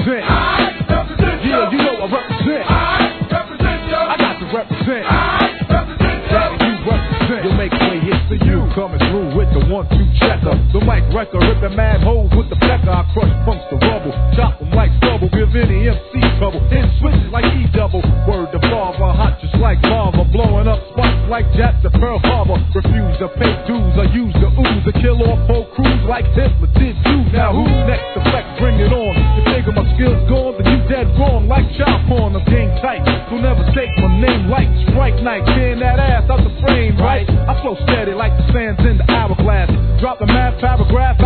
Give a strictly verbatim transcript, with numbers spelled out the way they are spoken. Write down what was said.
represent. I represent. Yeah, you know I represent. I represent. Yo. I got to represent. I represent. Daddy, you represent. You'll make way hits for you. Coming through with the one two checker. The mic wrecker, ripping mad holes with the pecker. I crush punks to rubble, chop them like stubble. Give any M C trouble. Hit switches like E double. Word to father, hot just like lava. Blowing up spots like Jats at Pearl Harbor. Refuse to pay dues. I use the ooze to kill off whole crews like Hitler did you. Now who's next to flex? Bring it on. You think my skills gone, then you dead wrong. Like chop on, I'm game tight. So never take my name like Strike Night. Tearing that ass out the frame, right? I flow steady like the sands in the hourglass. Drop the mad paragraph